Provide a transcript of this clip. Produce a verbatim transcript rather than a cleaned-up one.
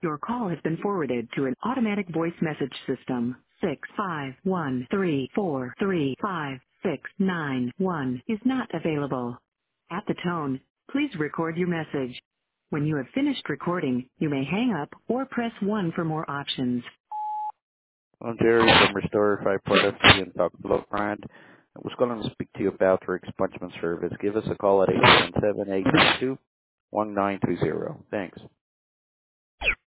Your call has been forwarded to an automatic voice message system. Six five one three four three five six nine one is not available. At the tone, please record your message. When you have finished recording, you may hang up or press one for more options. I'm Jerry from Restore Five Product and Talk Below Brand. I was calling to speak to you about your expungement service. Give us a call at eight seven seven, eight two two, one nine two zero. Thanks.